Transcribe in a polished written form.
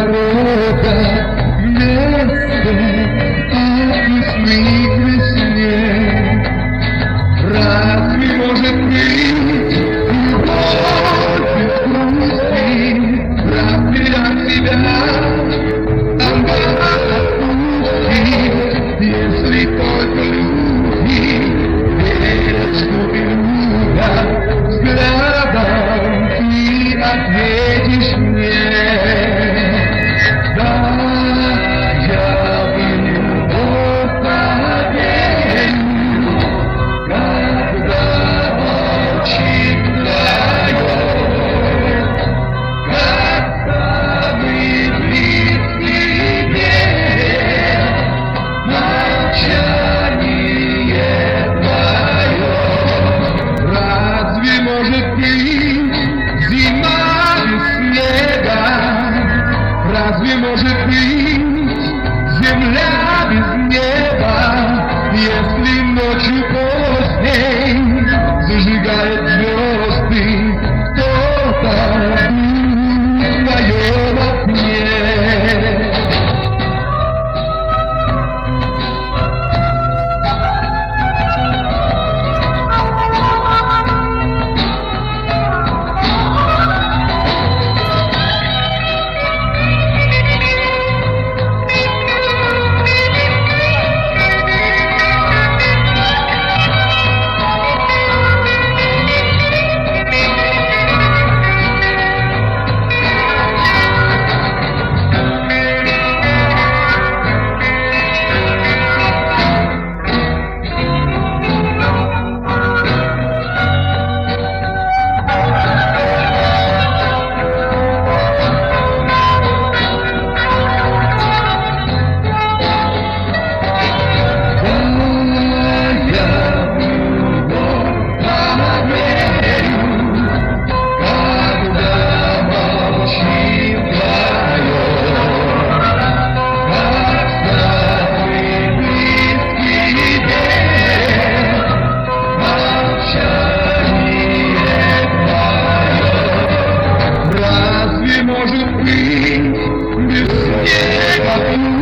дорога вместо весны к весне. Разве может быть любовь без грусти? Разве от тебя ангел отпустит, если только люди верят, что друга взглядом ты ответишь мне? Да, я в любовь поверю, когда молчит вдвоем, как самый близкий берег, молчание твое. Разве может быть зима без снега? Разве может быть земля без неба, если ночью поздней зажигает звезды кто-то в твоем окне? Может быть, без снега